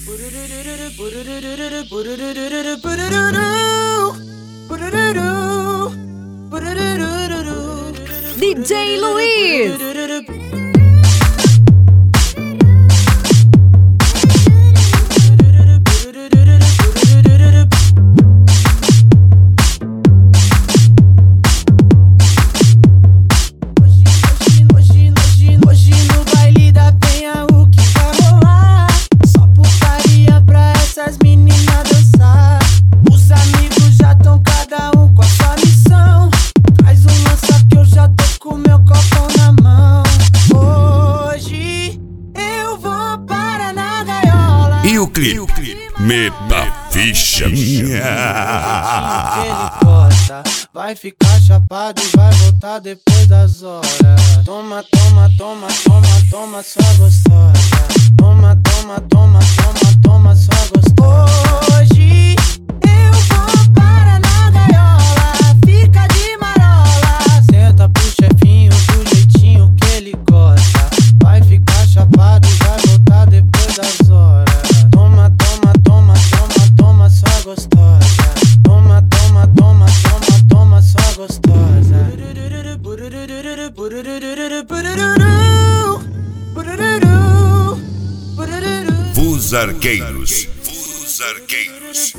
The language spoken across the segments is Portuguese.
DJ Luiz. E o clipe? Meta ficha. Vai ficar chapado e vai voltar depois das horas. Toma, toma, toma, toma, toma, sua gostosa. Toma, toma, toma, toma, toma, sua gostosa. Hoje eu vou para na gaiola, fica de marola. Senta pro chefinho do jeitinho que ele gosta. Vai ficar chapado e vai voltar depois das horas. Toma, toma, toma, toma, toma, sua gostosa. Toma, toma, toma, toma, toma, sua gostosa. Vos Arqueiros. Vos Arqueiros.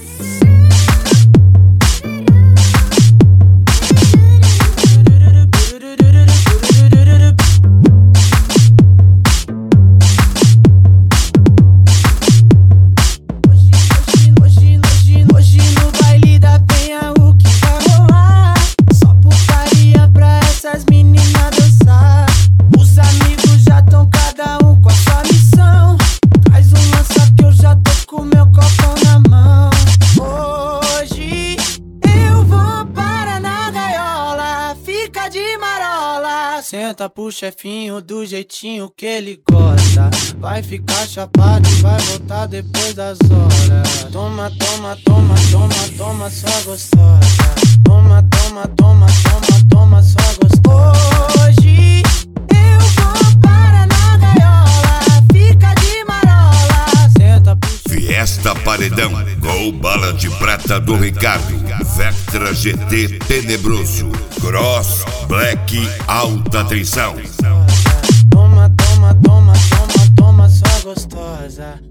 Hoje no baile da penha o que vai rolar? Só putaria pra essas meninas dançar. Os amigos já tão cada um com a sua missão. Traz um lança que eu já tô com meu copão na mão. Hoje eu vou para na gaiola, fica de marola. Senta pro chefinho do jeitinho que ele gosta. Vai ficar chapado e vai voltar depois das horas. Toma, toma, toma, toma, toma, sua gostosa. Toma, toma, toma, toma, toma, sua gostosa. Hoje eu vou para na gaiola, fica de marola. Senta pro Fiesta Paredão. Gol Bala de Prata do Ricardo. Vectra GT Tenebroso. Cross Black Alta Tensão. Toma, toma, toma, toma, toma, sua gostosa.